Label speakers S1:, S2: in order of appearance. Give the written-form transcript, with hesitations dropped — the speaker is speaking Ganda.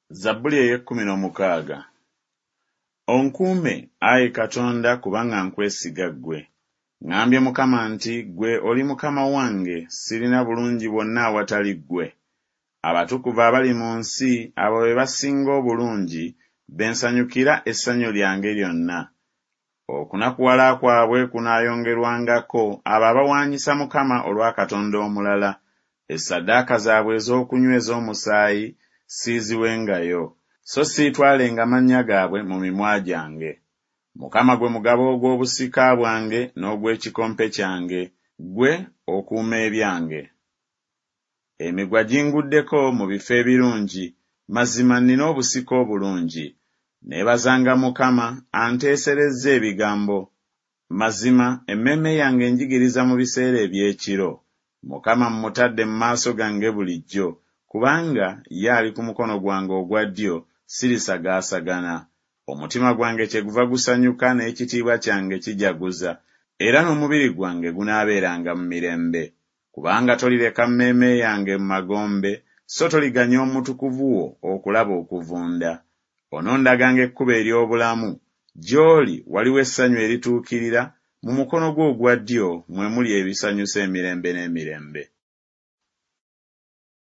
S1: Zabbuli ey'ekkumin'omukaaga. Onkuume, Ayi Katonda, kubanga nkwesiga ggwe. Ŋŋambye Mukama nti ggwe oli Mukama wange, sirina bulungi bwonna awatali ggwe. Abatukuvu abali mu nsi, abo be basinga obulungi, bensanyukira essanyu lyange lyonna. Okunakuwala kwabwe kunaayongerwangako abo abawaanyisa Mukama olwa Katonda omulala. Essaddaaka zaabwe ez'okunyweza omusaayi siiziwengayo, so siitwalenga mannya gaabwe mu mimwa gyange. Mukama gwe mugabo ogw'obusika bwange n'ogw'ekikompe kyange, ggwe okuuma ebyange. Emigwa ginguddeko mu bifo ebirungi, mazima nnina obusika obulungi. Neebazanga Mukama anteeserezza ebigambo. Mazima emmeeme yange njigiriza mu biseera eby'ekiro. Mukama mmutadde mu maaso gange bulijjo, kubanga ye ali ku mukono gwange ogwa ddyo, sirisagaasagana. Omutima gwange kyeguva gusanyuka n'ekitiibwa kyange kijaguza, era n'omubiri gwange gunaabeeranga mu mirembe. Kubanga tolireka mmeeme yange mu magombe, so toliganya omutukuvu wo okulaba okuvunda. Onondaganga ekkubo ery'obulamu, gy'oli waliwo essanyu erituukirira, mu mukono gwo ogwa ddyo mwe muli ebisanyusa emirembe n'emirembe.